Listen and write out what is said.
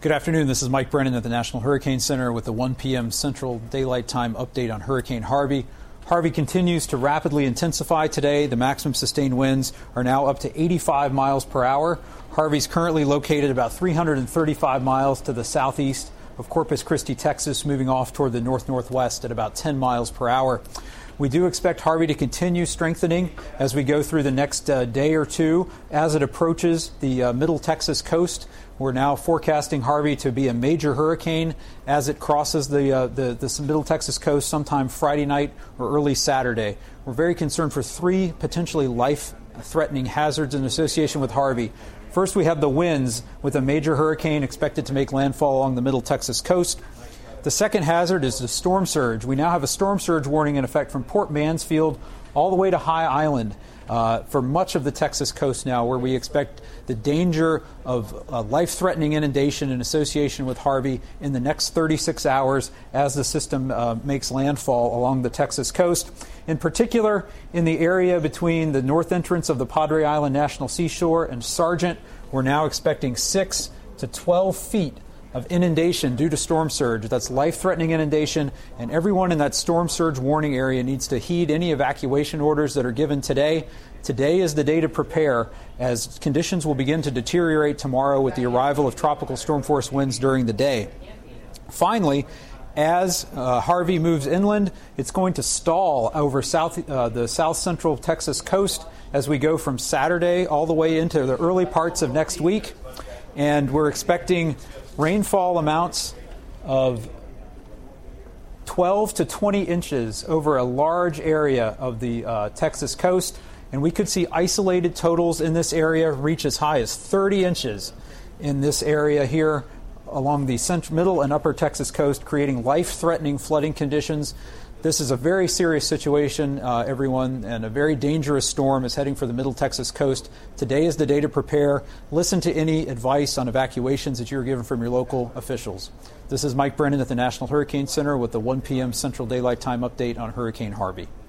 Good afternoon. This is Mike Brennan at the National Hurricane Center with the 1 p.m. Central Daylight Time update on Hurricane Harvey. Harvey continues to rapidly intensify today. The maximum sustained winds are now up to 85 miles per hour. Harvey's currently located about 335 miles to the southeast of Corpus Christi, Texas, moving off toward the north-northwest at about 10 miles per hour. We do expect Harvey to continue strengthening as we go through the next day or two. As it approaches the middle Texas coast, we're now forecasting Harvey to be a major hurricane as it crosses the middle Texas coast sometime Friday night or early Saturday. We're very concerned for three potentially life-threatening hazards in association with Harvey. First, we have the winds with a major hurricane expected to make landfall along the middle Texas coast. The second hazard is the storm surge. We now have a storm surge warning in effect from Port Mansfield all the way to High Island for much of the Texas coast now, where we expect the danger of life-threatening inundation in association with Harvey in the next 36 hours as the system makes landfall along the Texas coast. In particular, in the area between the north entrance of the Padre Island National Seashore and Sargent, we're now expecting 6 to 12 feet of inundation due to storm surge. That's life-threatening inundation, and everyone in that storm surge warning area needs to heed any evacuation orders that are given today. Today is the day to prepare, as conditions will begin to deteriorate tomorrow with the arrival of tropical storm force winds during the day. Finally, as Harvey moves inland, it's going to stall over the south-central Texas coast as we go from Saturday all the way into the early parts of next week. And we're expecting rainfall amounts of 12 to 20 inches over a large area of the Texas coast. And we could see isolated totals in this area reach as high as 30 inches in this area here along the middle and upper Texas coast, creating life-threatening flooding conditions. This is a very serious situation, everyone, and a very dangerous storm is heading for the middle Texas coast. Today is the day to prepare. Listen to any advice on evacuations that you're given from your local officials. This is Mike Brennan at the National Hurricane Center with the 1 p.m. Central Daylight Time update on Hurricane Harvey.